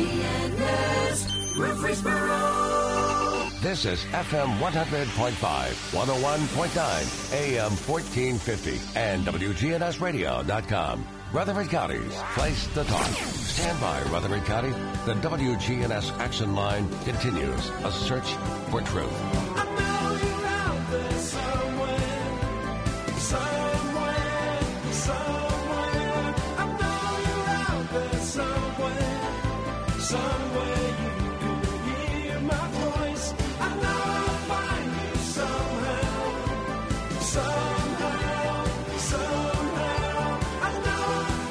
WGNS Murfreesboro. This is FM 100.5, 101.9, AM 1450, and WGNSradio.com. Rutherford County's place to talk. Stand by, Rutherford County. The WGNS Action Line continues. A search for truth. I know you're out there somewhere. I know you're out there somewhere you can hear my voice. I know I'll find you somehow. I know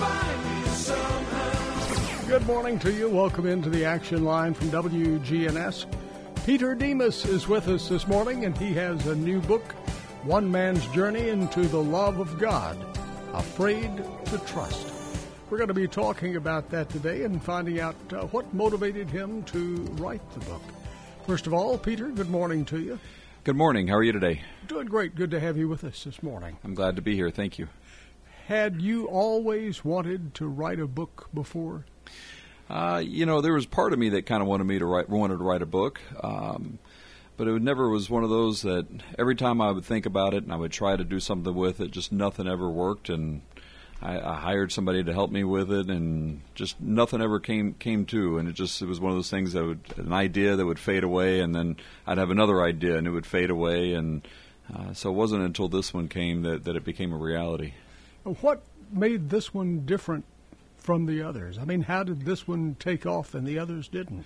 I'll find you somehow. Good morning to you. Welcome into the Action Line from WGNS. Peter Demas is with us this morning, and he has a new book, One Man's Journey into the Love of God, Afraid to Trust. We're going to be talking about that today and finding out what motivated him to write the book. First of all, Peter, good morning to you. Good morning. How are you today? Doing great. Good to have you with us this morning. I'm glad to be here. Thank you. Had you always wanted to write a book before? There was part of me that kind of wanted to write a book, but it never was one of those that every time I would think about it and I would try to do something with it, just nothing ever worked, and I hired somebody to help me with it, and just nothing ever came to, and it was one of those things that an idea that would fade away, and then I'd have another idea and it would fade away, and so it wasn't until this one came that it became a reality. What made this one different from the others? I mean, how did this one take off and the others didn't?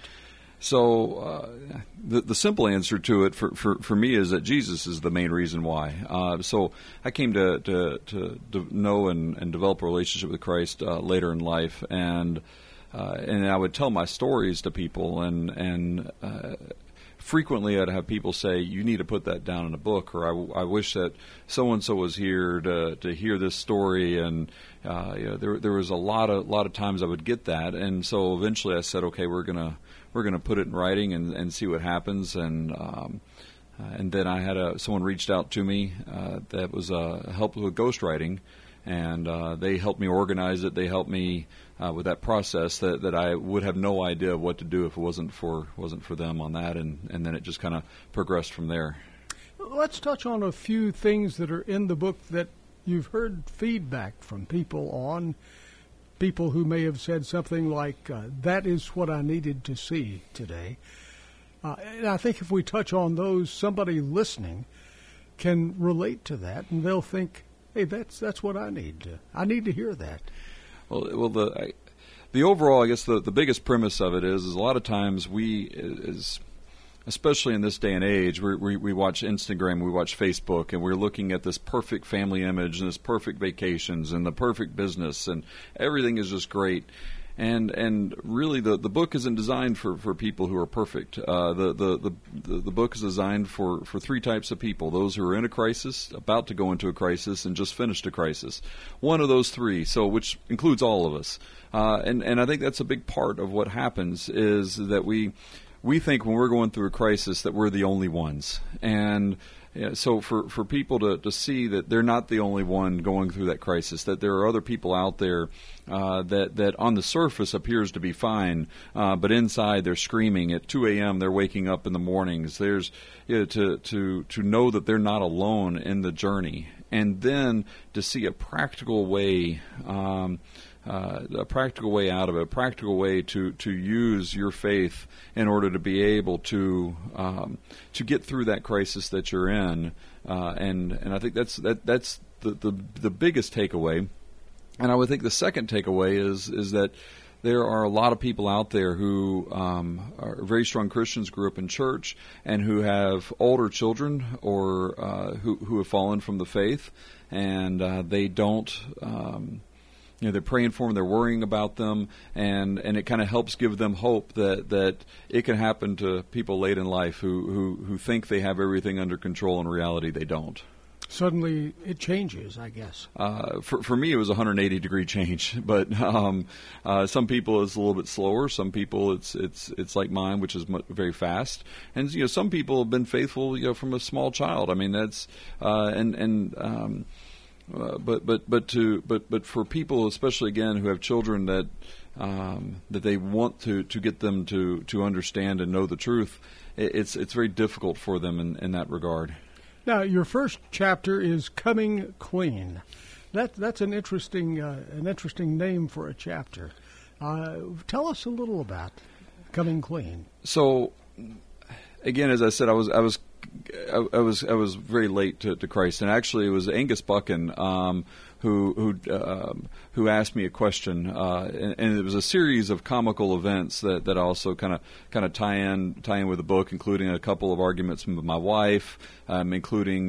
So the simple answer to it for me is that Jesus is the main reason why. So I came to know and develop a relationship with Christ later in life, and I would tell my stories to people, and frequently I'd have people say, "You need to put that down in a book," or I wish that so-and-so was here to hear this story, and there was a lot of times I would get that, and so eventually I said, okay, we're gonna put it in writing and see what happens, and then I had someone reached out to me that was helped with ghostwriting, and they helped me organize it. They helped me with that process that I would have no idea what to do if it wasn't for them on that, and then it just kind of progressed from there. Let's touch on a few things that are in the book that you've heard feedback from people on. People who may have said something like, that is what I needed to see today. And I think if we touch on those, somebody listening can relate to that, and they'll think, hey, that's what I need. I need to hear that. Well, the overall, I guess the biggest premise of it is a lot of times especially in this day and age, we watch Instagram, we watch Facebook, and we're looking at this perfect family image and this perfect vacations and the perfect business, and everything is just great. And really, the book isn't designed for people who are perfect. The book is designed for three types of people: those who are in a crisis, about to go into a crisis, and just finished a crisis. One of those three, which includes all of us. And I think that's a big part of what happens is that we think when we're going through a crisis that we're the only ones. And so for people to see that they're not the only one going through that crisis, that there are other people out there that on the surface appears to be fine, but inside they're screaming. At 2 a.m. they're waking up in the mornings. There's to know that they're not alone in the journey, and then to see a practical way. A practical way out of it, a practical way to use your faith in order to be able to get through that crisis that you're in, and I think that's the biggest takeaway. And I would think the second takeaway is that there are a lot of people out there who are very strong Christians, grew up in church, and who have older children or who have fallen from the faith, and they don't. They're praying for them, they're worrying about them, and it kind of helps give them hope that it can happen to people late in life who think they have everything under control. In reality, they don't. Suddenly, it changes, I guess. For me, it was a 180-degree change, but some people it's a little bit slower. Some people it's like mine, which is very fast. And some people have been faithful, from a small child. I mean, that's But for people, especially again, who have children that that they want to get them to understand and know the truth, it's very difficult for them in that regard. Now, your first chapter is Coming Clean. That's an interesting name for a chapter. Tell us a little about Coming Clean. So, again, as I said, I was very late to Christ, and actually it was Angus Buchan who asked me a question, and it was a series of comical events that also kind of tie in with the book, including a couple of arguments with my wife, including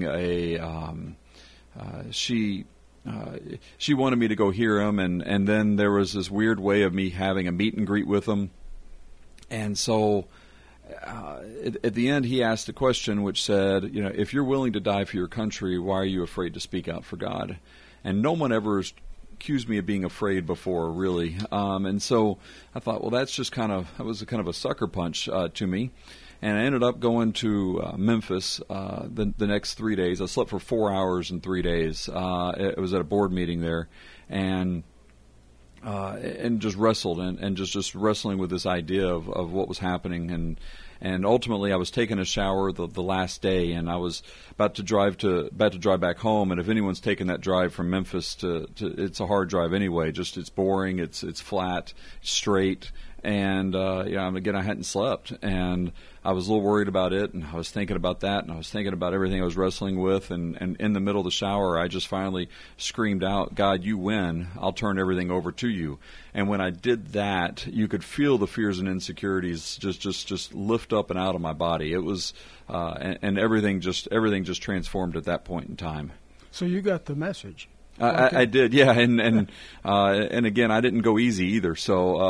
she wanted me to go hear him, and then there was this weird way of me having a meet and greet with him, and so. At the end, he asked a question which said, if you're willing to die for your country, why are you afraid to speak out for God? And no one ever accused me of being afraid before, really. And so I thought, well, that was kind of a sucker punch to me. And I ended up going to Memphis the next 3 days. I slept for 4 hours in 3 days. It was at a board meeting there, and just wrestled and just wrestling with this idea of what was happening, and ultimately I was taking a shower the last day, and I was about to drive back home. And if anyone's taken that drive from Memphis to it's a hard drive anyway. Just it's boring, it's flat, straight, and again I hadn't slept, and I was a little worried about it, and I was thinking about that, and I was thinking about everything I was wrestling with, and in the middle of the shower, I just finally screamed out, "God, you win. I'll turn everything over to you." And when I did that, you could feel the fears and insecurities just lift up and out of my body. It was, and everything just transformed at that point in time. So you got the message. I did, yeah, and again, I didn't go easy either. So,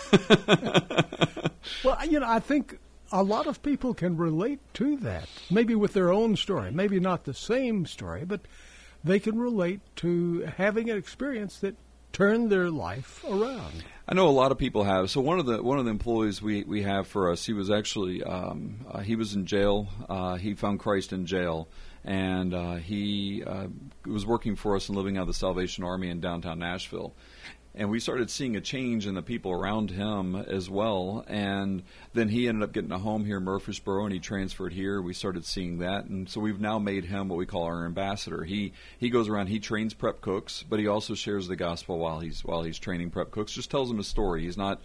well, I think a lot of people can relate to that, maybe with their own story, maybe not the same story, but they can relate to having an experience that turned their life around. I know a lot of people have. So one of the employees we have for us, he was actually he was in jail. He found Christ in jail, and he was working for us and living out of the Salvation Army in downtown Nashville. And we started seeing a change in the people around him as well. And then he ended up getting a home here in Murfreesboro, and he transferred here. We started seeing that. And so we've now made him what we call our ambassador. He goes around, he trains prep cooks, but he also shares the gospel while he's training prep cooks. Just tells them a story. He's not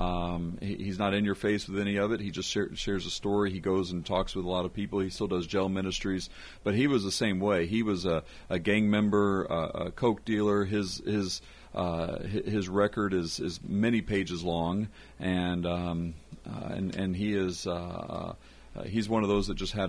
in your face with any of it. He just shares a story. He goes and talks with a lot of people. He still does jail ministries. But he was the same way. He was a gang member, a coke dealer. His record is many pages long, and he is he's one of those that just had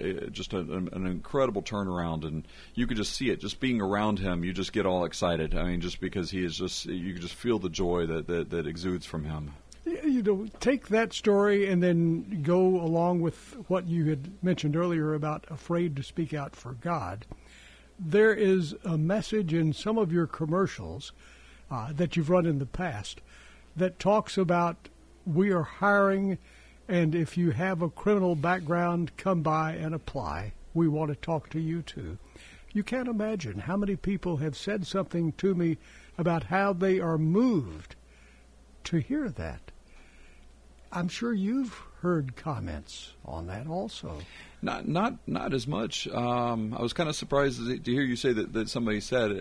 an incredible turnaround, and you could just see it. Just being around him, you just get all excited. I mean, just because he is you can just feel the joy that exudes from him. Take that story and then go along with what you had mentioned earlier about afraid to speak out for God. There is a message in some of your commercials that you've run in the past that talks about we are hiring, and if you have a criminal background, come by and apply. We want to talk to you too. You can't imagine how many people have said something to me about how they are moved to hear that. I'm sure you've heard comments on that also. Not as much. I was kind of surprised to hear you say that somebody said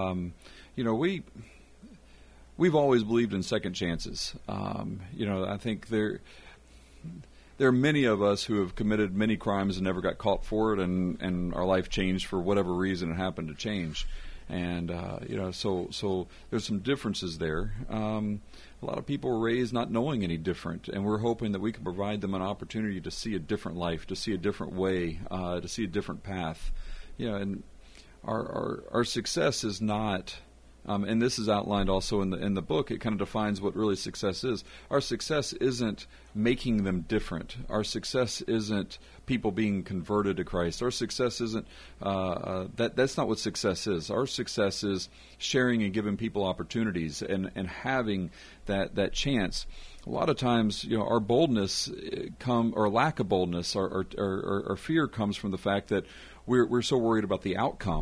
it. We've always believed in second chances. I think there are many of us who have committed many crimes and never got caught for it, and our life changed for whatever reason it happened to change. And so there's some differences there. A lot of people were raised not knowing any different, and we're hoping that we can provide them an opportunity to see a different life, to see a different way, to see a different path. And our success is not. And this is outlined also in the book. It kind of defines what really success is. Our success isn't making them different. Our success isn't people being converted to Christ. Our success isn't that's not what success is. Our success is sharing and giving people opportunities and having that chance. A lot of times, our boldness or lack of boldness or fear comes from the fact that we're so worried about the outcome.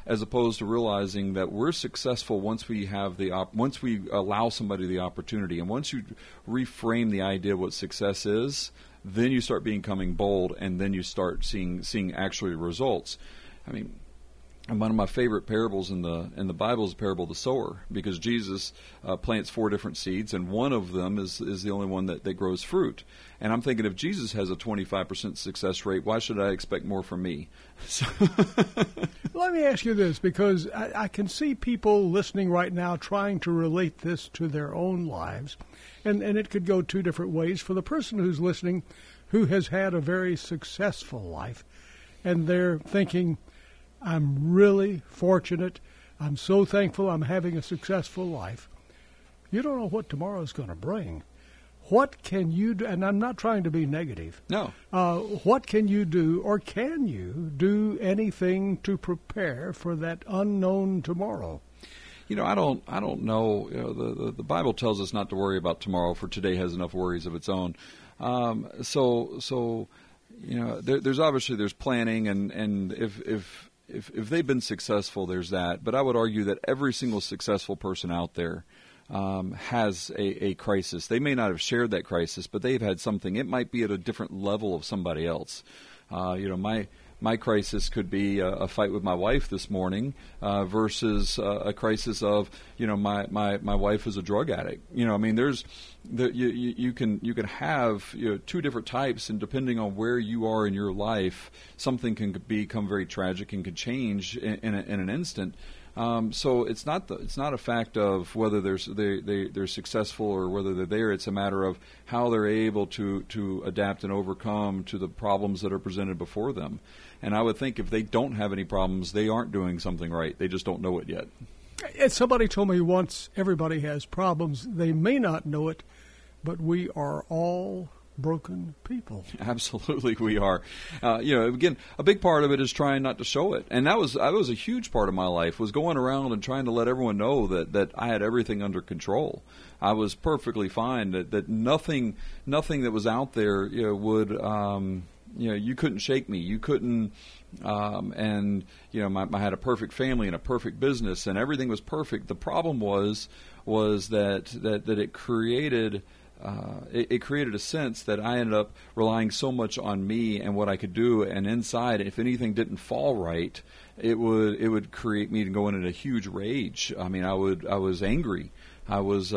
as opposed to realizing that we're successful once we have once we allow somebody the opportunity. And once you reframe the idea of what success is, then you start becoming bold, and then you start seeing actually results. I mean, and one of my favorite parables in the Bible is the parable of the sower, because Jesus plants 4 different seeds, and one of them is the only one that grows fruit. And I'm thinking, if Jesus has a 25% success rate, why should I expect more from me? So Let me ask you this, because I can see people listening right now trying to relate this to their own lives, and it could go 2 different ways. For the person who's listening who has had a very successful life, and they're thinking, I'm really fortunate, I'm so thankful I'm having a successful life. You don't know what tomorrow's going to bring. What can you do? And I'm not trying to be negative. No. What can you do, or can you do anything to prepare for that unknown tomorrow? You know, I don't know. You know, the Bible tells us not to worry about tomorrow, for today has enough worries of its own. So you know, there's planning, and if they've been successful, there's that. But I would argue that every single successful person out there has a crisis. They may not have shared that crisis, but they've had something. It might be at a different level of somebody else. You know, my crisis could be a fight with my wife this morning versus a crisis of, you know, my wife is a drug addict. You know, I mean, you can have, you know, 2 different types, and depending on where you are in your life, something can become very tragic and can change in an instant. So it's not a fact of whether they're successful or whether they're there. It's a matter of how they're able to adapt and overcome to the problems that are presented before them. And I would think if they don't have any problems, they aren't doing something right. They just don't know it yet. And somebody told me once, everybody has problems. They may not know it, but we are all broken people. Absolutely, we are. You know, again, a big part of it is trying not to show it, and that was a huge part of my life, was going around and trying to let everyone know that I had everything under control. I was perfectly fine. That nothing that was out there, you know, would. You know, you couldn't shake me. You couldn't, and you know, I had a perfect family and a perfect business, and everything was perfect. The problem was that it created. It created a sense that I ended up relying so much on me and what I could do, and inside, if anything didn't fall right, it would create me to go into a huge rage. I mean, I was angry. I was.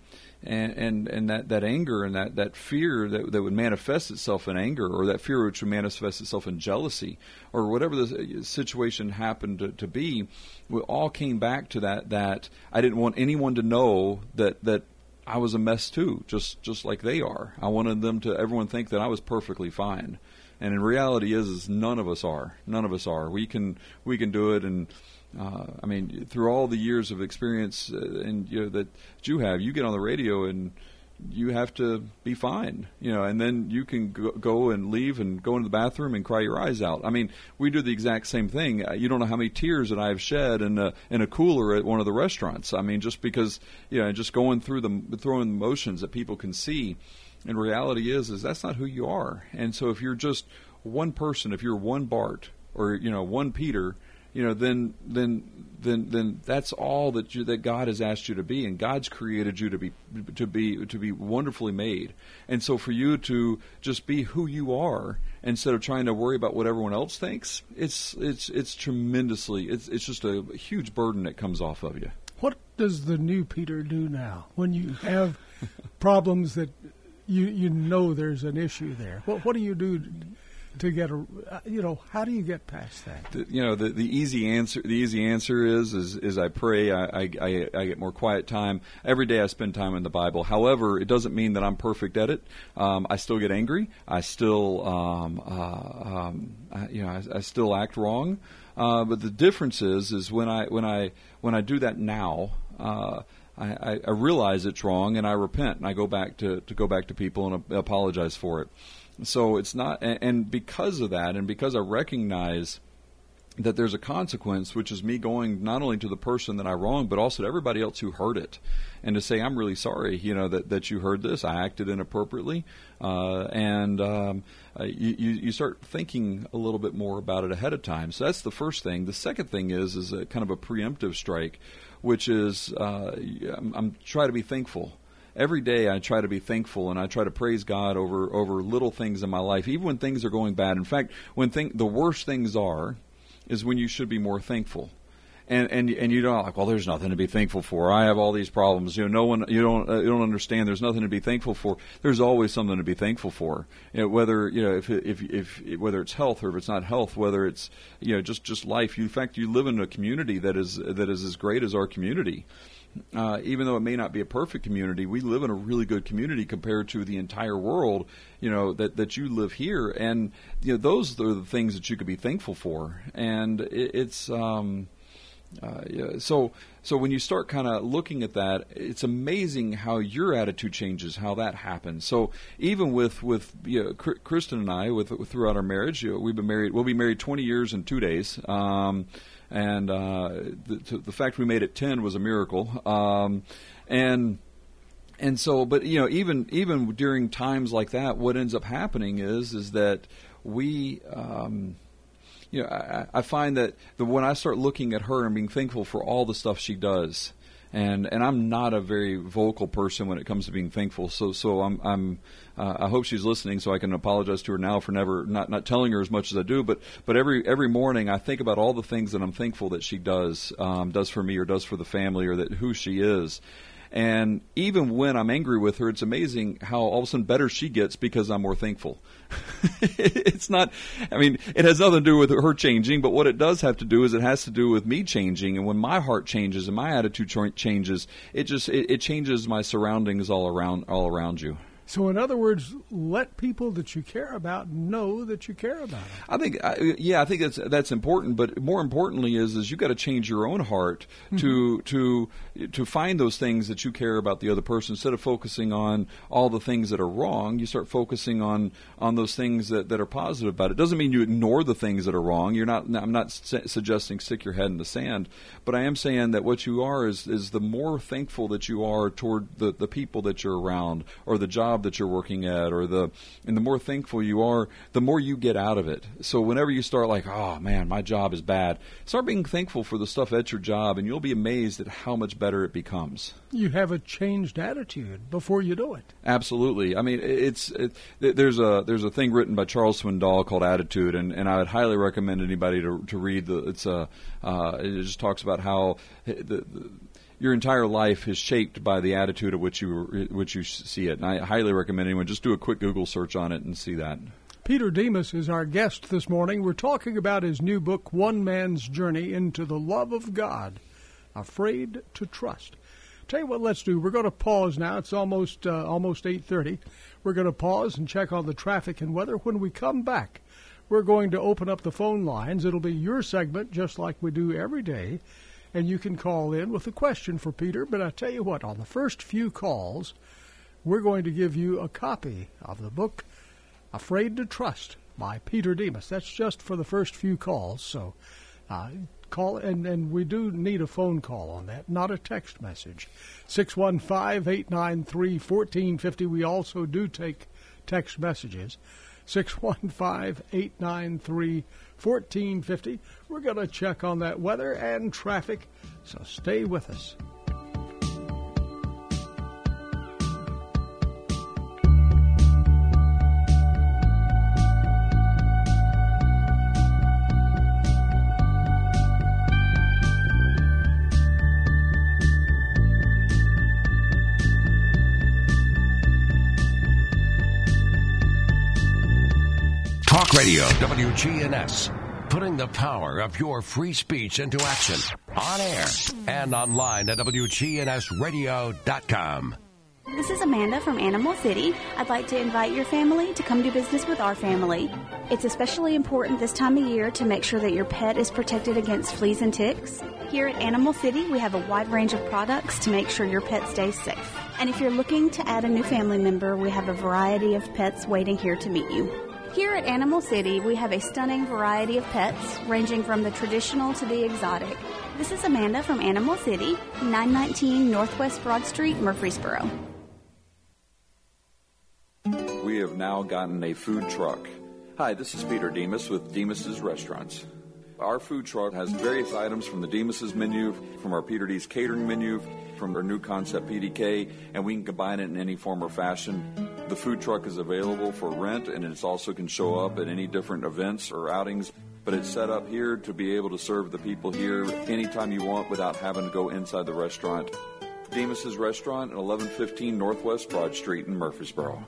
And that anger and that fear that would manifest itself in anger, or that fear which would manifest itself in jealousy, or whatever the situation happened to be, we all came back to that I didn't want anyone to know that I was a mess too, just like they are. I wanted everyone think that I was perfectly fine. And in reality is none of us are. None of us are. We can do it, and I mean, through all the years of experience and you know that you have, you get on the radio and you have to be fine, you know, and then you can go and leave and go into the bathroom and cry your eyes out. I mean, we do the exact same thing. You don't know how many tears that I've shed in a cooler at one of the restaurants. I mean, just because, you know, just going through throwing the motions that people can see. And reality is that's not who you are. And so if you're just one person, if you're one Bart or, you know, one Peter, you know, then that's all that God has asked you to be, and God's created you to be wonderfully made. And so for you to just be who you are instead of trying to worry about what everyone else thinks, it's tremendously it's just a huge burden that comes off of you. What does the new Peter do now when you have problems that you know there's an issue there? What do you do to get how do you get past that? The easy answer is I pray. I get more quiet time every day. I spend time in the Bible. However, it doesn't mean that I'm perfect at it. I still get angry. I still I still act wrong. But the difference is when I do that now. I realize it's wrong, and I repent, and I go back to people and apologize for it. So it's not, and because of that, and because I recognize that there's a consequence, which is me going not only to the person that I wronged, but also to everybody else who heard it, and to say, I'm really sorry, that you heard this. I acted inappropriately, you start thinking a little bit more about it ahead of time. So that's the first thing. The second thing is a kind of a preemptive strike, which is I'm trying to be thankful. Every day I try to be thankful, and I try to praise God over little things in my life, even when things are going bad. In fact, when the worst things is when you should be more thankful. And you don't like, well, there's nothing to be thankful for. I have all these problems. You don't understand. There's nothing to be thankful for. There's always something to be thankful for. Whether whether it's health or if it's not health, whether it's just life. In fact, you live in a community that is as great as our community. Even though it may not be a perfect community, we live in a really good community compared to the entire world. That you live here, and those are the things that you could be thankful for. And So when you start kind of looking at that, it's amazing how your attitude changes, how that happens. So even with Kristen and I, throughout our marriage, we've been married. We'll be married 20 years and 2 days. And the fact we made it 10 was a miracle. And so, but even during times like that, what ends up happening is that we. I find that when I start looking at her and being thankful for all the stuff she does, and I'm not a very vocal person when it comes to being thankful, so I hope she's listening, so I can apologize to her now for never not telling her as much as I do. But every morning I think about all the things that I'm thankful that she does for me, or does for the family, or who she is. And even when I'm angry with her, it's amazing how all of a sudden better she gets because I'm more thankful. It's not, it has nothing to do with her changing, but what it does have to do is it has to do with me changing. And when my heart changes and my attitude changes, it changes my surroundings all around you. So, in other words, let people that you care about know that you care about them. I think that's important. But more importantly, is you got to change your own heart to find those things that you care about the other person. Instead of focusing on all the things that are wrong, you start focusing on those things that are positive about it. Doesn't mean you ignore the things that are wrong. I'm not suggesting stick your head in the sand, but I am saying that what you are is the more thankful that you are toward the people that you're around, or the job that you're working at, and the more thankful you are, the more you get out of it. So whenever you start like, oh man, my job is bad, start being thankful for the stuff at your job, and you'll be amazed at how much better it becomes. You have a changed attitude before you do it. Absolutely. There's a thing written by Charles Swindoll called Attitude, and I would highly recommend anybody to read. It just talks about how your entire life is shaped by the attitude at which you see it. And I highly recommend anyone just do a quick Google search on it and see that. Peter Demas is our guest this morning. We're talking about his new book, One Man's Journey into the Love of God, Afraid to Trust. Tell you what, let's do. We're going to pause now. It's almost 8:30. We're going to pause and check on the traffic and weather. When we come back, we're going to open up the phone lines. It'll be your segment, just like we do every day. And you can call in with a question for Peter. But I tell you what, on the first few calls, we're going to give you a copy of the book, Afraid to Trust, by Peter Demas. That's just for the first few calls. So call, and we do need a phone call on that, not a text message. 615-893-1450. We also do take text messages. 615-893-1450. We're going to check on that weather and traffic, so stay with us. Talk Radio, WGNS, putting the power of your free speech into action, on air and online at WGNSradio.com. This is Amanda from Animal City. I'd like to invite your family to come do business with our family. It's especially important this time of year to make sure that your pet is protected against fleas and ticks. Here at Animal City, we have a wide range of products to make sure your pet stays safe. And if you're looking to add a new family member, we have a variety of pets waiting here to meet you. Here at Animal City, we have a stunning variety of pets, ranging from the traditional to the exotic. This is Amanda from Animal City, 919 Northwest Broad Street, Murfreesboro. We have now gotten a food truck. Hi, this is Peter Demas with Demas's Restaurants. Our food truck has various items from the Demas's menu, from our Peter D's catering menu, from our new concept PDK, and we can combine it in any form or fashion. The food truck is available for rent, and it also can show up at any different events or outings, but it's set up here to be able to serve the people here anytime you want without having to go inside the restaurant. Demas's Restaurant at 1115 Northwest Broad Street in Murfreesboro.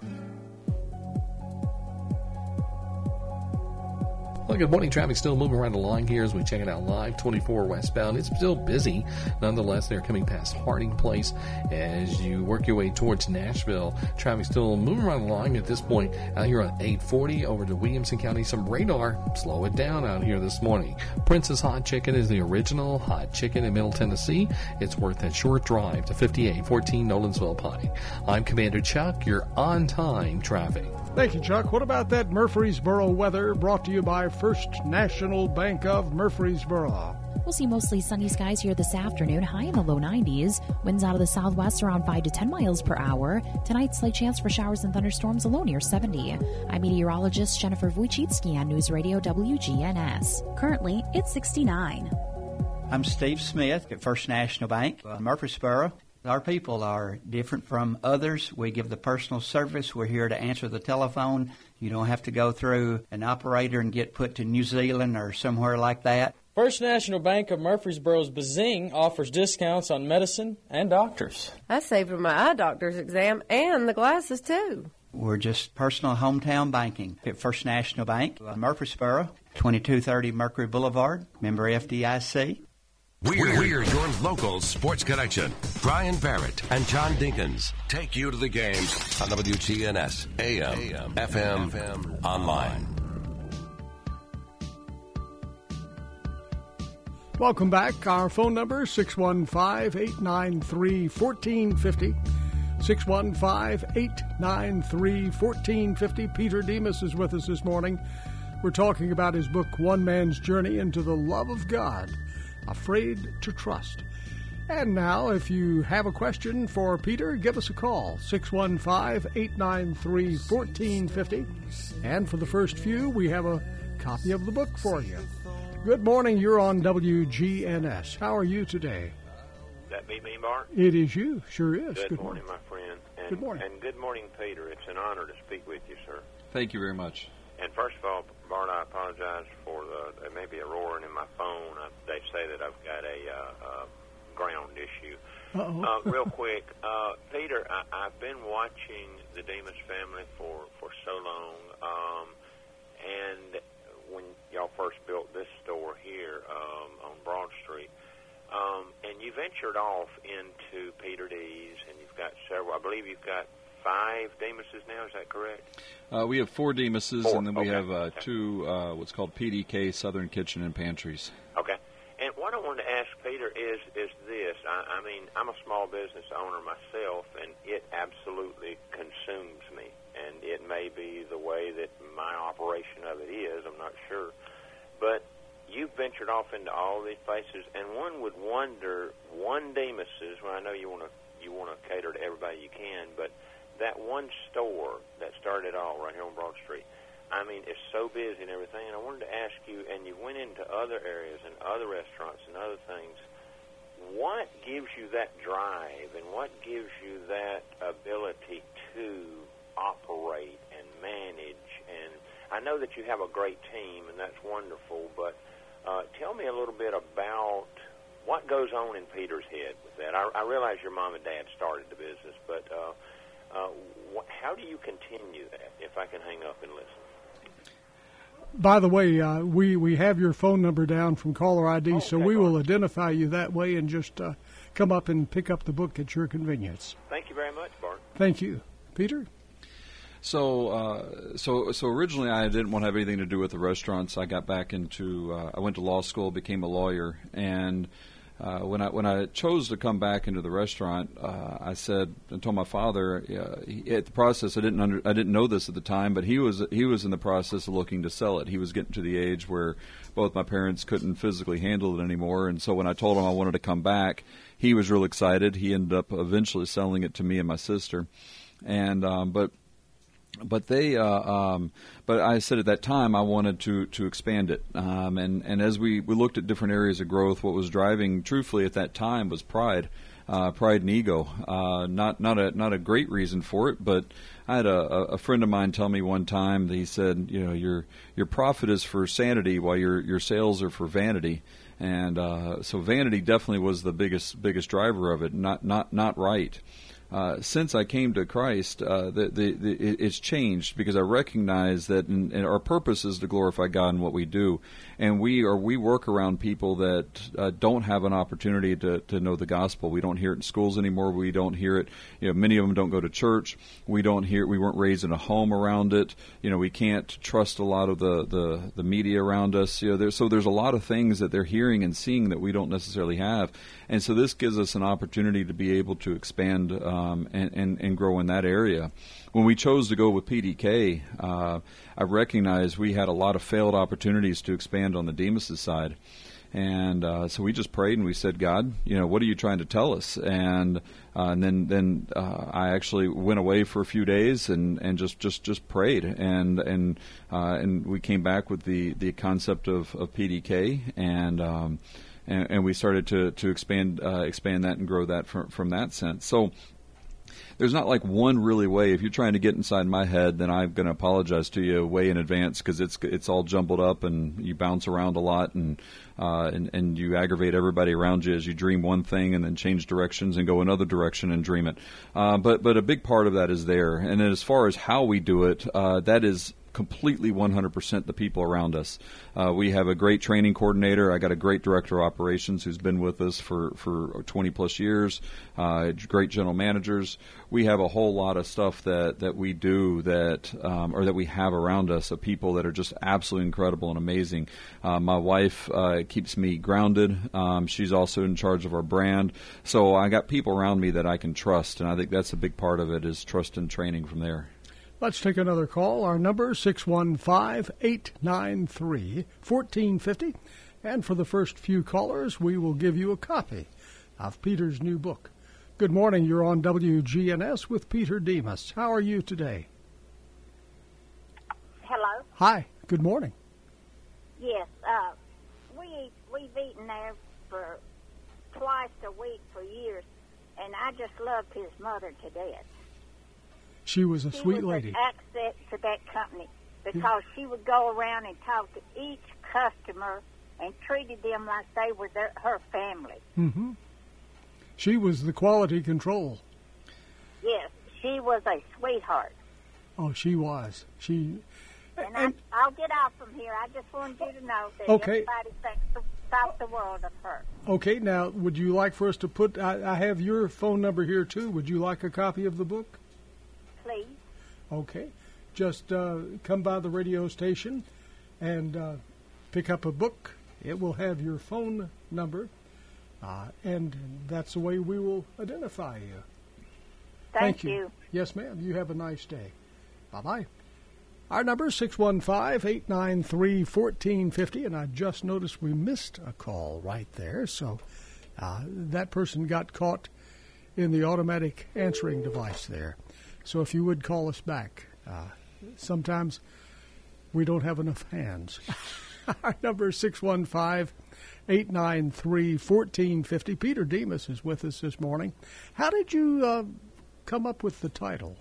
Well, good morning. Traffic still moving right along here as we check it out live. 24 westbound. It's still busy. Nonetheless, they're coming past Harding Place as you work your way towards Nashville. Traffic still moving right along at this point. Out here on 840 over to Williamson County. Some radar. Slow it down out here this morning. Prince's Hot Chicken is the original hot chicken in Middle Tennessee. It's worth that short drive to 5814 Nolensville Pike. I'm Commander Chuck. Your on-time traffic. Thank you, Chuck. What about that Murfreesboro weather, brought to you by First National Bank of Murfreesboro? We'll see mostly sunny skies here this afternoon, high in the low 90s. Winds out of the southwest around 5 to 10 miles per hour. Tonight, slight chance for showers and thunderstorms, a low near 70. I'm meteorologist Jennifer Wojcicki on News Radio WGNS. Currently, it's 69. I'm Steve Smith at First National Bank, Murfreesboro. Our people are different from others. We give the personal service. We're here to answer the telephone. You don't have to go through an operator and get put to New Zealand or somewhere like that. First National Bank of Murfreesboro's Bazing offers discounts on medicine and doctors. I saved for my eye doctor's exam and the glasses, too. We're just personal hometown banking at First National Bank, Murfreesboro, 2230 Mercury Boulevard, member FDIC. We're your local sports connection. Brian Barrett and John Dinkins take you to the games on WGNS, AM, FM, online. Welcome back. Our phone number, 615-893-1450. 615-893-1450. Peter Demas is with us this morning. We're talking about his book, One Man's Journey into the Love of God. Afraid to Trust. And now, if you have a question for Peter, give us a call, 615-893-1450. And for the first few, we have a copy of the book for you. Good morning, you're on WGNS. How are you today? That be me, Bart? It is you, sure is. Good morning, my friend. And, good morning. And good morning, Peter. It's an honor to speak with you, sir. Thank you very much. And first of all, Bart, I apologize for there may be a roaring in my phone. They say that I've got a ground issue. Real quick, Peter, I've been watching the Demas family for so long, and when y'all first built this store here on Broad Street, and you ventured off into Peter D's, and you've got several. I believe you've got 5 Demases now, is that correct? We have 4 Demases, 4, and then we okay. have 2 what's called PDK, Southern Kitchen and Pantries. Okay. And what I wanted to ask Peter is this. I mean, I'm a small business owner myself, and it absolutely consumes me. And it may be the way that my operation of it is, I'm not sure. But you've ventured off into all these places, and one would wonder, one Demas's, well, I know you want to cater to everybody you can, but that one store that started all right here on Broad Street, I mean, it's so busy and everything, and I wanted to ask you, and you went into other areas and other restaurants and other things, what gives you that drive and what gives you that ability to operate and manage? And I know that you have a great team, and that's wonderful, but tell me a little bit about what goes on in Peter's head with that. I realize your mom and dad started the business, but how do you continue that, if I can hang up and listen? By the way, we have your phone number down from caller ID, so we will identify you that way and just come up and pick up the book at your convenience. Thank you very much, Bart. Thank you. Peter? So originally I didn't want to have anything to do with the restaurants. I got back into, I went to law school, became a lawyer, and when I chose to come back into the restaurant, I told my father at the process. I didn't know this at the time, but he was in the process of looking to sell it. He was getting to the age where both my parents couldn't physically handle it anymore, and so when I told him I wanted to come back, he was real excited. He ended up eventually selling it to me and my sister, and But I said at that time I wanted to expand it, and as we looked at different areas of growth, what was driving, truthfully, at that time was pride and ego. Not a great reason for it, but I had a friend of mine tell me one time that he said, your profit is for sanity, while your sales are for vanity. And so vanity definitely was the biggest driver of it, not right. Since I came to Christ, it's changed, because I recognize that and our purpose is to glorify God in what we do, and we work around people that don't have an opportunity to know the gospel. We don't hear it in schools anymore. We don't hear it. Many of them don't go to church. We weren't raised in a home around it. We can't trust a lot of the media around us. So there's a lot of things that they're hearing and seeing that we don't necessarily have, and so this gives us an opportunity to be able to expand. And grow in that area. When we chose to go with PDK, I recognized we had a lot of failed opportunities to expand on the Demas' side. And so we just prayed and we said, God, what are you trying to tell us? And then I actually went away for a few days and just prayed. And we came back with the concept of PDK, and we started to expand that and grow that from that sense. So there's not like one really way. If you're trying to get inside my head, then I'm going to apologize to you way in advance, because it's all jumbled up and you bounce around a lot and you aggravate everybody around you as you dream one thing and then change directions and go another direction and dream it. But a big part of that is there. And then as far as how we do it, that is completely 100% the people around us. We have a great training coordinator. I got a great director of operations who's been with us for 20 plus years. Great general managers. We have a whole lot of stuff that we do or that we have around us of people that are just absolutely incredible and amazing. My wife keeps me grounded. She's also in charge of our brand. So I got people around me that I can trust, and I think that's a big part of it, is trust and training from there. Let's take another call. Our number, 615-893-1450. And for the first few callers, we will give you a copy of Peter's new book. Good morning. You're on WGNS with Peter Demas. How are you today? Hello. Hi. Good morning. Yes. We've eaten there for twice a week for years, and I just loved his mother to death. She was a sweet lady. She was an asset to that company, because she would go around and talk to each customer and treated them like they were her family. Mm-hmm. She was the quality control. Yes, she was a sweetheart. Oh, she was. I'll get off from here. I just wanted you to know that everybody thought the world of her. Okay, now, would you like for us to put... I have your phone number here, too. Would you like a copy of the book? Please. Okay. Just come by the radio station and pick up a book. It will have your phone number, and that's the way we will identify you. Thank you. Yes, ma'am. You have a nice day. Bye-bye. Our number is 615-893-1450, and I just noticed we missed a call right there, so that person got caught in the automatic answering device there. So if you would call us back. Sometimes we don't have enough hands. Our number is 615-893-1450. Peter Demas is with us this morning. How did you come up with the title?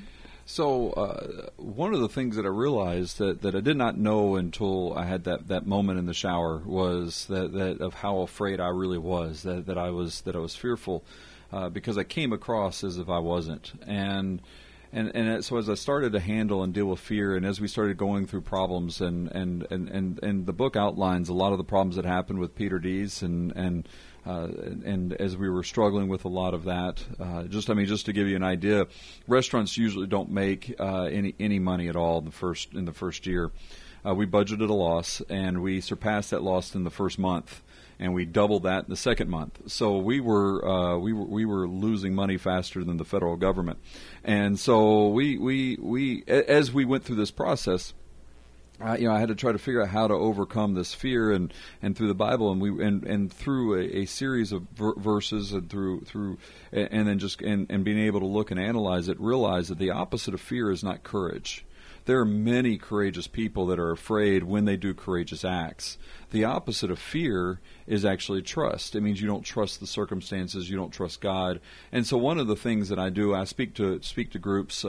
So one of the things that I realized that I did not know until I had that moment in the shower was that of how afraid I really was, that I was fearful, because I came across as if I wasn't. And so as I started to handle and deal with fear, and as we started going through problems, and the book outlines a lot of the problems that happened with Peter Dees, and as we were struggling with a lot of that, just to give you an idea, restaurants usually don't make any money at all in the first year. We budgeted a loss, and we surpassed that loss in the first month. and we doubled that in the second month. So we were losing money faster than the federal government, and so we as we went through this process. I had to try to figure out how to overcome this fear, and through the Bible, and through a series of verses, and then being able to look and analyze it, realize that the opposite of fear is not courage. There are many courageous people that are afraid when they do courageous acts. The opposite of fear is actually trust. It means you don't trust the circumstances, you don't trust God. And so one of the things that I do, I speak to groups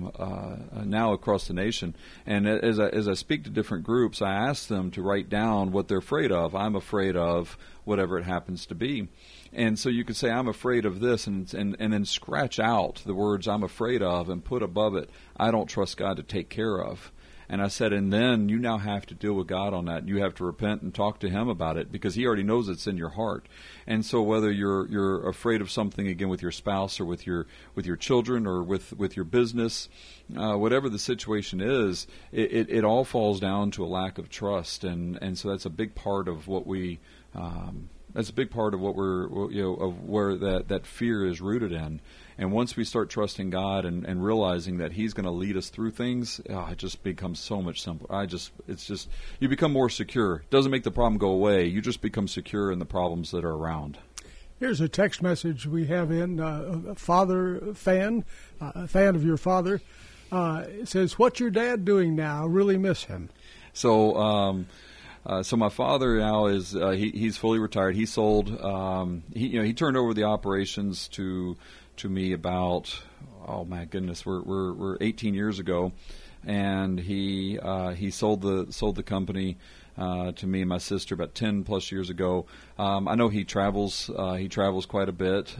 now across the nation, and as I speak to different groups, I ask them to write down what they're afraid of. I'm afraid of whatever it happens to be. And so you could say, I'm afraid of this, and then scratch out the words I'm afraid of and put above it, I don't trust God to take care of. And I said, and then you now have to deal with God on that. You have to repent and talk to Him about it, because He already knows it's in your heart. And so whether you're afraid of something, again, with your spouse or with your children or with your business, whatever the situation is, it all falls down to a lack of trust. And so that's a big part of what we. That's a big part of what of where that fear is rooted in. And once we start trusting God and realizing that He's going to lead us through things, it just becomes so much simpler. You become more secure. It doesn't make the problem go away. You just become secure in the problems that are around. Here's a text message we have in, a fan of your father. It says, "What's your dad doing now? I really miss him." So my father now is he's fully retired. He sold he turned over the operations to me about, oh my goodness, we're 18 years ago, and he sold the company to me and my sister about 10 plus years ago. I know he travels quite a bit.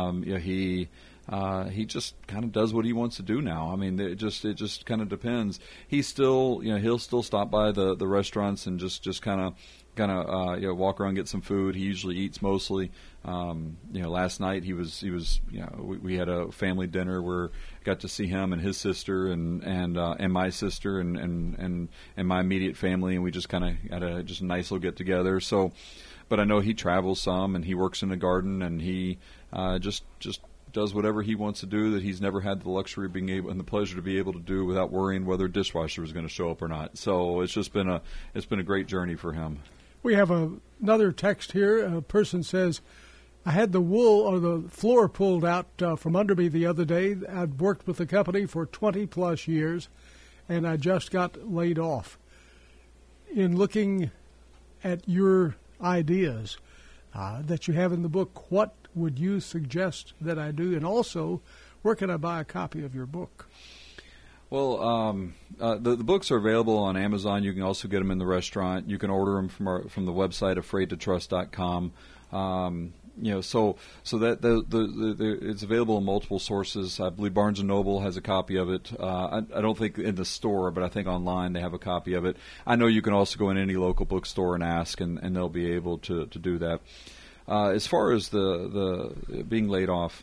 He just kind of does what he wants to do now. I mean, it just kind of depends. He's still, he'll still stop by the restaurants and just kind of walk around and get some food. He usually eats mostly. Last night we had a family dinner where I got to see him and his sister and my sister and my immediate family, and we just kind of had a nice little get together. So, but I know he travels some, and he works in the garden, and he just does whatever he wants to do that he's never had the luxury of being able and the pleasure to be able to do without worrying whether a dishwasher is going to show up or not. So it's been a great journey for him. We have another text here. A person says, "I had the wool or the floor pulled out from under me the other day. I'd worked with the company for 20 plus years, and I just got laid off." In looking at your ideas that you have in the book, what would you suggest that I do? And also, where can I buy a copy of your book? Well, the books are available on Amazon. You can also get them in the restaurant. You can order them from the website afraidtotrust.com. So that it's available in multiple sources. I believe Barnes & Noble has a copy of it. I don't think in the store, but I think online they have a copy of it. I know you can also go in any local bookstore and ask, and they'll be able to do that. As far as the being laid off,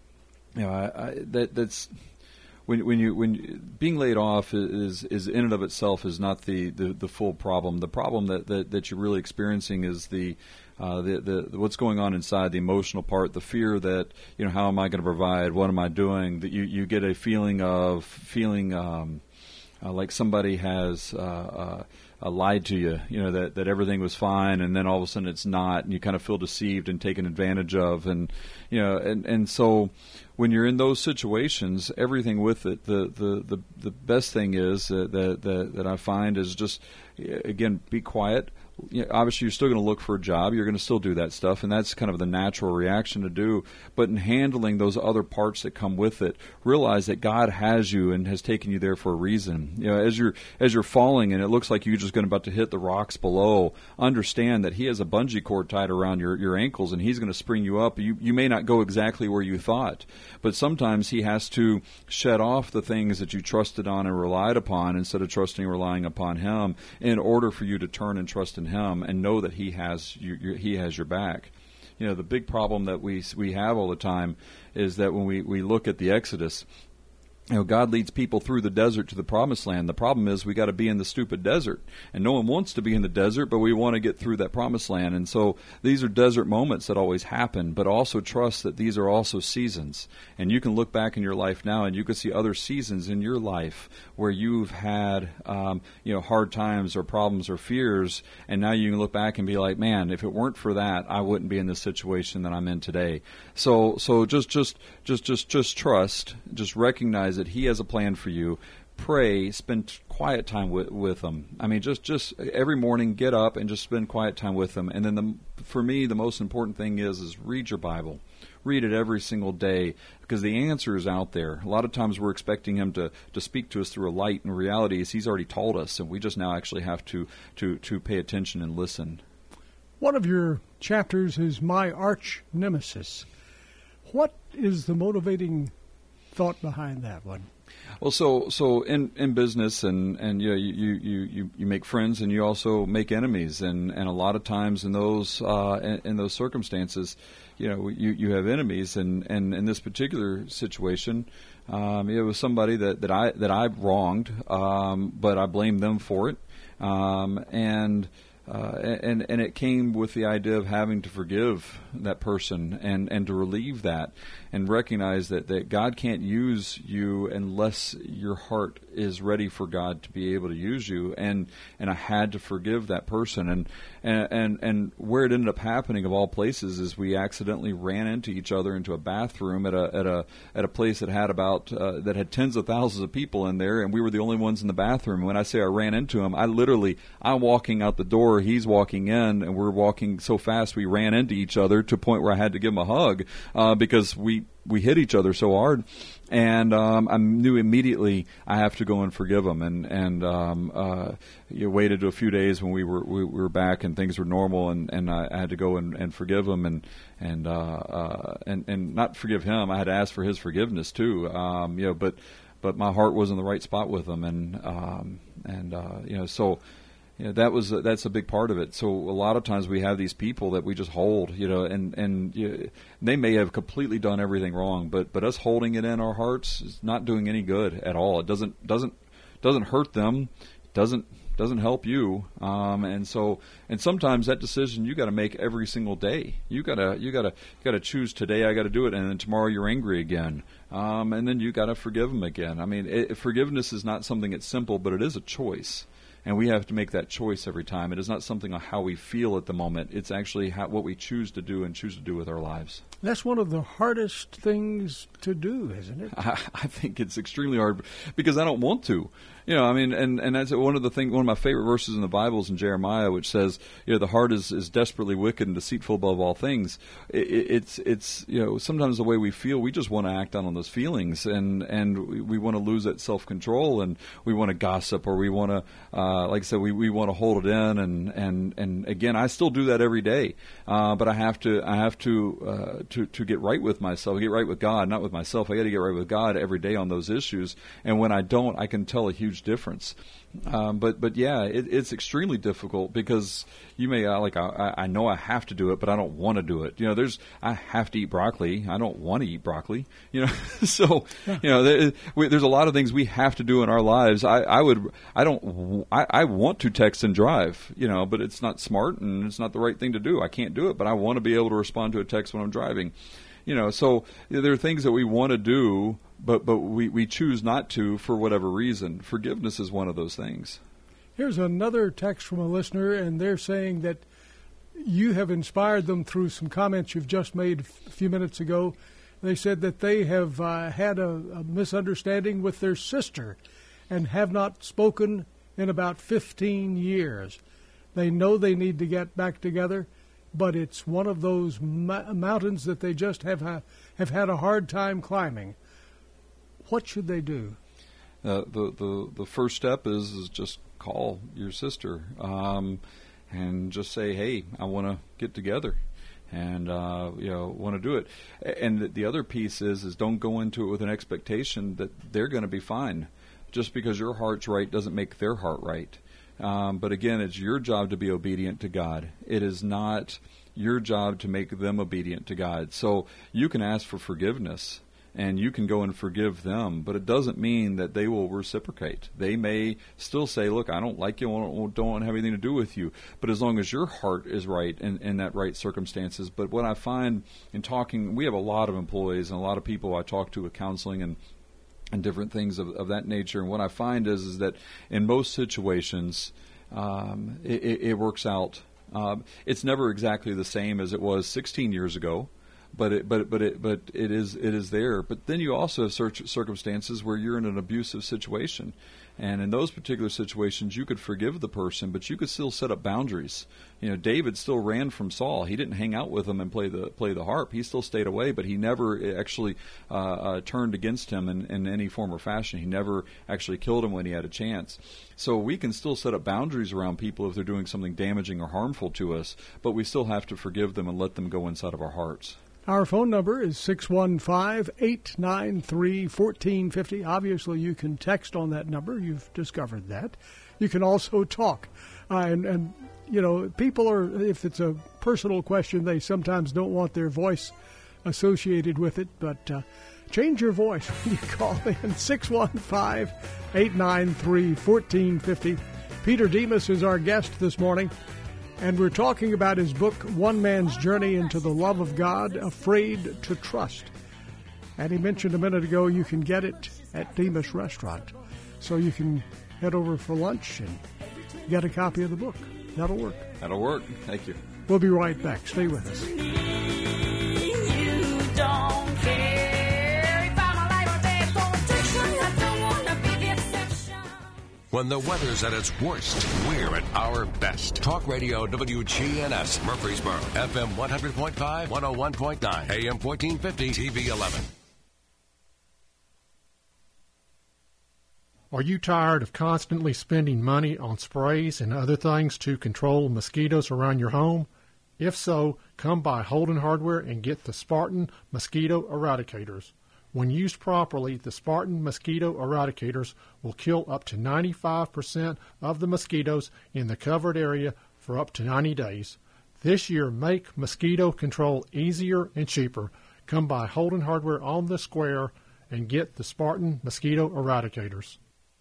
that's when being laid off is in and of itself is not the full problem. The problem that you're really experiencing is the what's going on inside, the emotional part, the fear that how am I going to provide? What am I doing? That you get a feeling like somebody has lied to you, that everything was fine, and then all of a sudden it's not, and you kind of feel deceived and taken advantage of, and so when you're in those situations, everything with it, the best thing is that I find is just, again, be quiet. Obviously, you're still going to look for a job. You're going to still do that stuff, and that's kind of the natural reaction to do. But in handling those other parts that come with it, realize that God has you and has taken you there for a reason. As you're falling and it looks like you're just about to hit the rocks below, understand that He has a bungee cord tied around your ankles, and He's going to spring you up. You may not go exactly where you thought, but sometimes He has to shed off the things that you trusted on and relied upon instead of trusting and relying upon Him in order for you to turn and trust in Him and know that He has your back. The big problem that we have all the time is that when we look at the Exodus, God leads people through the desert to the promised land. The problem is we got to be in the stupid desert. And no one wants to be in the desert, but we want to get through that promised land. And so these are desert moments that always happen, but also trust that these are also seasons. And you can look back in your life now and you can see other seasons in your life where you've had hard times or problems or fears, and now you can look back and be like, man, if it weren't for that, I wouldn't be in this situation that I'm in today. So just trust, just recognize that He has a plan for you. Pray, spend quiet time with Him. I mean, just every morning, get up and just spend quiet time with Him. And then for me, the most important thing is read your Bible. Read it every single day, because the answer is out there. A lot of times we're expecting Him to speak to us through a light, and reality is He's already told us, and we just now actually have to pay attention and listen. One of your chapters is My Arch Nemesis. What is the motivating thought behind that one? Well, so in business and you make friends and you also make enemies, and a lot of times in those circumstances, you have enemies, and in this particular situation, it was somebody that I wronged, but I blamed them for it, and it came with the idea of having to forgive that person and to relieve that and recognize that God can't use you unless your heart is ready for God to be able to use you, and I had to forgive that person, and where it ended up happening of all places is we accidentally ran into each other into a bathroom at a place that had tens of thousands of people in there, and we were the only ones in the bathroom. When I say I ran into him, I'm walking out the door, he's walking in, and we're walking so fast we ran into each other to a point where I had to give him a hug because we hit each other so hard, and I knew immediately I have to go and forgive him, and waited a few days when we were back and things were normal, and I had to go and forgive him, and not forgive him. I had to ask for his forgiveness too, but my heart was in the right spot with him, so. That's a big part of it. So a lot of times we have these people that we just hold, and they may have completely done everything wrong, but us holding it in our hearts is not doing any good at all. It doesn't hurt them, doesn't help you, and sometimes that decision you got to make every single day. You got to choose today. I got to do it, and then tomorrow you're angry again, and then you got to forgive them again. I mean, forgiveness is not something that's simple, but it is a choice. And we have to make that choice every time. It is not something on how we feel at the moment. It's actually what we choose to do and choose to do with our lives. That's one of the hardest things to do, isn't it? I think it's extremely hard because I don't want to. And that's one of my favorite verses in the Bible is in Jeremiah, which says, the heart is desperately wicked and deceitful above all things. It's sometimes the way we feel, we just want to act on those feelings, and we want to lose that self-control, and we want to gossip, or we want to, like I said, we want to hold it in, and again, I still do that every day, but I have to get right with myself, get right with God, not with myself. I got to get right with God every day on those issues, and when I don't, I can tell a huge difference. But yeah, it's extremely difficult because you may I know I have to do it, but I don't want to do it. I have to eat broccoli. I don't want to eat broccoli. So there's a lot of things we have to do in our lives. I want to text and drive, but it's not smart and it's not the right thing to do. I can't do it, but I want to be able to respond to a text when I'm driving. So there are things that we want to do, but we choose not to for whatever reason. Forgiveness is one of those things. Here's another text from a listener, and they're saying that you have inspired them through some comments you've just made a few minutes ago. They said that they have had a misunderstanding with their sister and have not spoken in about 15 years. They know they need to get back together, but it's one of those mountains that they just have had a hard time climbing. What should they do? The first step is just call your sister and just say, hey, I want to get together and want to do it. And the other piece is don't go into it with an expectation that they're going to be fine. Just because your heart's right doesn't make their heart right. But again, it's your job to be obedient to God. It is not your job to make them obedient to God. So you can ask for forgiveness, and you can go and forgive them, but it doesn't mean that they will reciprocate. They may still say, look, I don't like you, don't want to have anything to do with you, but as long as your heart is right in that right circumstances. But what I find in talking, we have a lot of employees and a lot of people I talk to with counseling and different things of that nature, and what I find is that in most situations, it works out. It's never exactly the same as it was 16 years ago, but it is there. But then you also have circumstances where you're in an abusive situation, and in those particular situations, you could forgive the person, but you could still set up boundaries. David still ran from Saul. He didn't hang out with him and play the harp. He still stayed away, but he never actually turned against him in any form or fashion. He never actually killed him when he had a chance. So we can still set up boundaries around people if they're doing something damaging or harmful to us, but we still have to forgive them and let them go inside of our hearts. Our phone number is 615-893-1450. Obviously, you can text on that number. You've discovered that. You can also talk. And people are, if it's a personal question, they sometimes don't want their voice associated with it. But change your voice when you call in, 615-893-1450. Peter Demas is our guest this morning. And we're talking about his book, One Man's Journey into the Love of God, Afraid to Trust. And he mentioned a minute ago you can get it at Demas Restaurant. So you can head over for lunch and get a copy of the book. That'll work. That'll work. Thank you. We'll be right back. Stay with us. You don't care if I'm alive or dead. Politician, I don't want to be the exception. When the weather's at its worst, we're at our best. Talk Radio WGNS, Murfreesboro, FM 100.5, 101.9, AM 1450, TV 11. Are you tired of constantly spending money on sprays and other things to control mosquitoes around your home? If so, come by Holden Hardware and get the Spartan Mosquito Eradicators. When used properly, the Spartan Mosquito Eradicators will kill up to 95% of the mosquitoes in the covered area for up to 90 days. This year, make mosquito control easier and cheaper. Come by Holden Hardware on the Square and get the Spartan Mosquito Eradicators.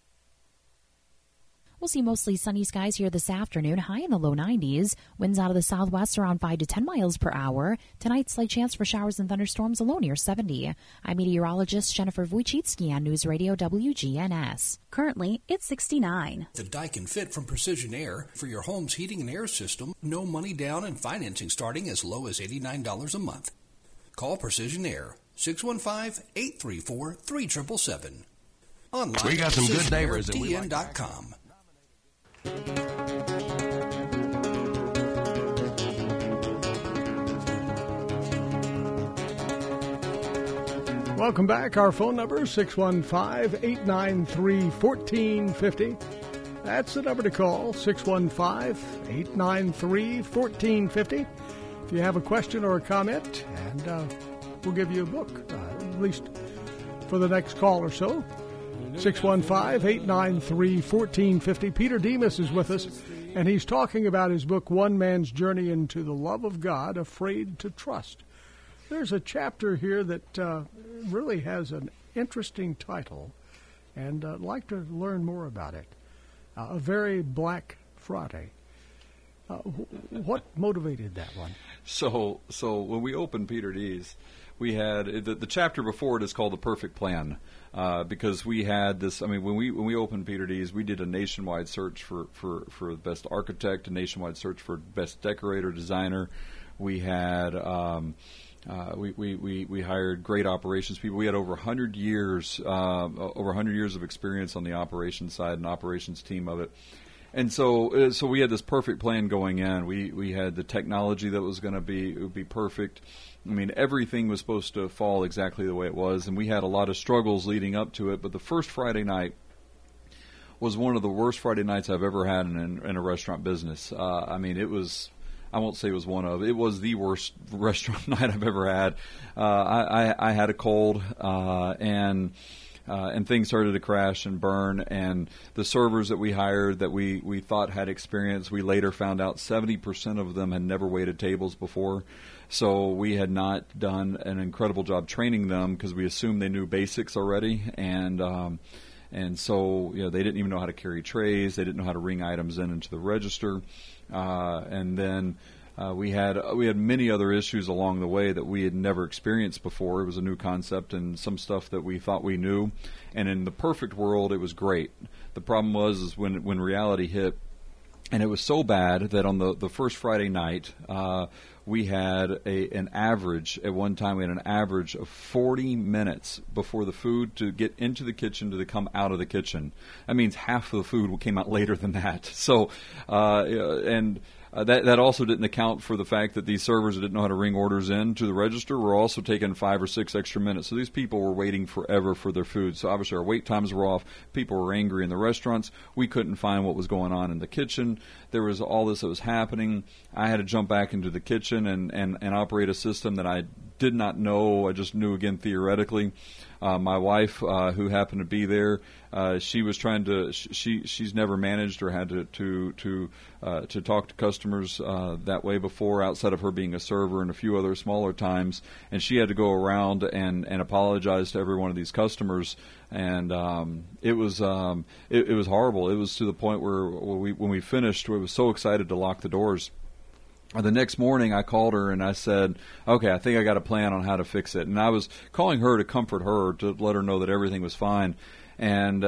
We'll see mostly sunny skies here this afternoon, high in the low 90s. Winds out of the southwest around 5 to 10 miles per hour. Tonight, slight chance for showers and thunderstorms, a low near 70. I'm meteorologist Jennifer Wojcicki on News Radio WGNS. Currently, it's 69. The Daikin Fit from Precision Air for your home's heating and air system. No money down and financing starting as low as $89 a month. Call Precision Air, 615-834-3777. Online We got some good neighbors and we like TN.com. Welcome back. Our phone number, 615-893-1450. That's the number to call, 615-893-1450. If you have a question or a comment, and we'll give you a book, at least for the next call or so. 615-893-1450. Peter Demas is with us, and he's talking about his book, One Man's Journey into the Love of God, Afraid to Trust. There's a chapter here that really has an interesting title, and I'd like to learn more about it. A Very Black Friday. What motivated that one? So when we opened Peter D's, we had the chapter before it is called The Perfect Plan, because we had this. I mean, when we opened Peter D's, we did a nationwide search for the best architect, a nationwide search for best decorator, designer. We had we hired great operations people. We had over 100 years of experience on the operations side and operations team of it. And so we had this perfect plan going in. We had the technology that was going to be perfect. I mean, everything was supposed to fall exactly the way it was, and we had a lot of struggles leading up to it. But the first Friday night was one of the worst Friday nights I've ever had in a restaurant business. I mean, it was. I won't say it was it was the worst restaurant night I've ever had. I had a cold, and and things started to crash and burn. And the servers that we hired that we thought had experience, we later found out 70% of them had never waited tables before. So we had not done an incredible job training them because we assumed they knew basics already. And so, they didn't even know how to carry trays. They didn't know how to ring items into the register. And then we had many other issues along the way that we had never experienced before. It was a new concept and some stuff that we thought we knew. And in the perfect world, it was great. The problem was when reality hit, and it was so bad that on the first Friday night, we had an average, at one time we had an average of 40 minutes before the food to get into the kitchen to come out of the kitchen. That means half of the food came out later than that. So, that also didn't account for the fact that these servers that didn't know how to ring orders in to the register were also taking 5 or 6 extra minutes. So these people were waiting forever for their food. So obviously our wait times were off. People were angry in the restaurants. We couldn't find what was going on in the kitchen. There was all this that was happening. I had to jump back into the kitchen and operate a system that I did not know. I just knew, again, theoretically. My wife, who happened to be there, she was trying to. She's never managed or had to talk to customers that way before, outside of her being a server and a few other smaller times. And she had to go around and apologize to every one of these customers. And it was horrible. It was to the point where when we finished, we were so excited to lock the doors. The next morning, I called her and I said, okay, I think I got a plan on how to fix it. And I was calling her to comfort her, to let her know that everything was fine. And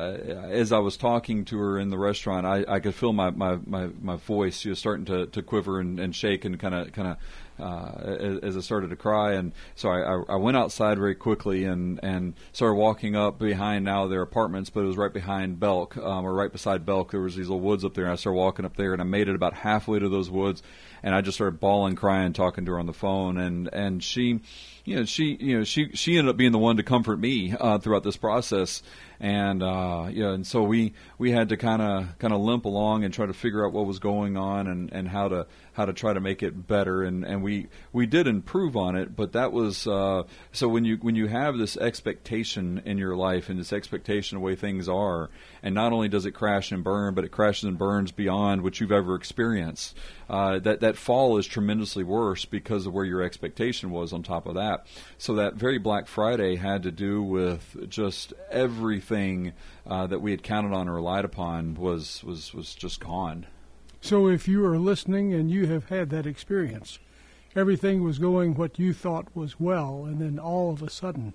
as I was talking to her in the restaurant, I could feel my voice starting to quiver and shake and kind of as I started to cry. And so I went outside very quickly and started walking up behind now their apartments, but it was right behind Belk, or right beside Belk. There was these little woods up there, and I started walking up there, and I made it about halfway to those woods, and I just started bawling, crying, talking to her on the phone, and she ended up being the one to comfort me throughout this process. And and so we had to kind of limp along and try to figure out what was going on and how to try to make it better. And we did improve on it, but that was so when you have this expectation in your life and this expectation of the way things are, and not only does it crash and burn, but it crashes and burns beyond what you've ever experienced. That fall is tremendously worse because of where your expectation was on top of that. So that very Black Friday had to do with just everything that we had counted on or relied upon was just gone. So if you are listening and you have had that experience, everything was going what you thought was well, and then all of a sudden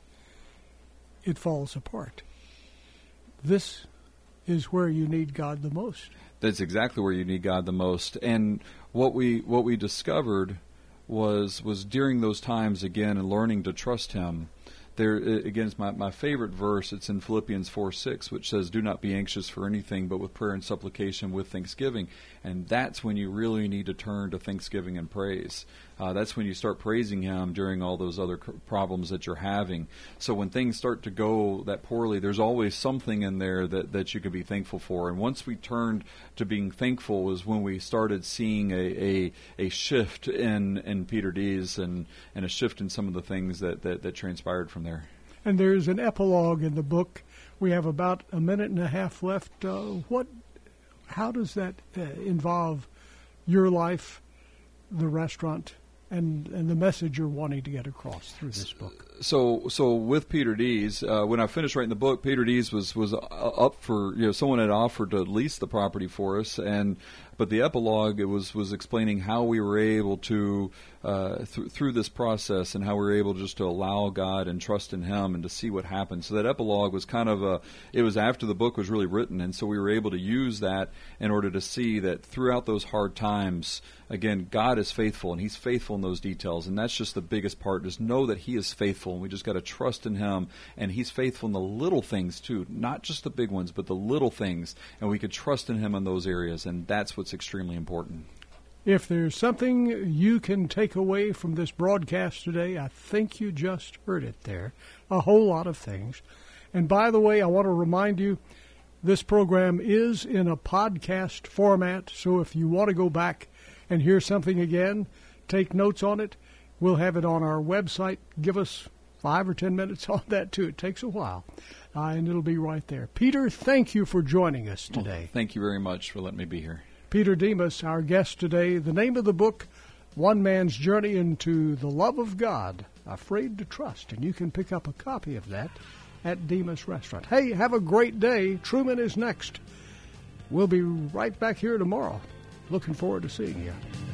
it falls apart. This is where you need God the most. That's exactly where you need God the most. And what we discovered was during those times again, and learning to trust Him. There again is my favorite verse. It's in Philippians 4:6, which says, "Do not be anxious for anything, but with prayer and supplication with thanksgiving." And that's when you really need to turn to thanksgiving and praise. That's when you start praising Him during all those other problems that you're having. So when things start to go that poorly, there's always something in there that you can be thankful for. And once we turned to being thankful is when we started seeing a shift in Peter Dees and a shift in some of the things that transpired from there. And there's an epilogue in the book. We have about a minute and a half left. How does that involve your life, the restaurant, and the message you're wanting to get across through this book? So with Peter Dees, when I finished writing the book, Peter Dees was up for, someone had offered to lease the property for us, but the epilogue, it was explaining how we were able to through this process, and how we were able just to allow God and trust in Him and to see what happened. So that epilogue was kind of it was after the book was really written, and so we were able to use that in order to see that throughout those hard times, again, God is faithful, and He's faithful in those details, and that's just the biggest part. Just know that He is faithful, and we just got to trust in Him, and He's faithful in the little things too, not just the big ones, but the little things, and we could trust in Him in those areas, and that's what's extremely important. If there's something you can take away from this broadcast today, I think you just heard it there. A whole lot of things. And by the way, I want to remind you, this program is in a podcast format, so if you want to go back and hear something again, take notes on it. We'll have it on our website. Give us 5 or 10 minutes on that, too. It takes a while, and it'll be right there. Peter, thank you for joining us today. Well, thank you very much for letting me be here. Peter Demas, our guest today. The name of the book, One Man's Journey into the Love of God, Afraid to Trust. And you can pick up a copy of that at Demas Restaurant. Hey, have a great day. Truman is next. We'll be right back here tomorrow. Looking forward to seeing you.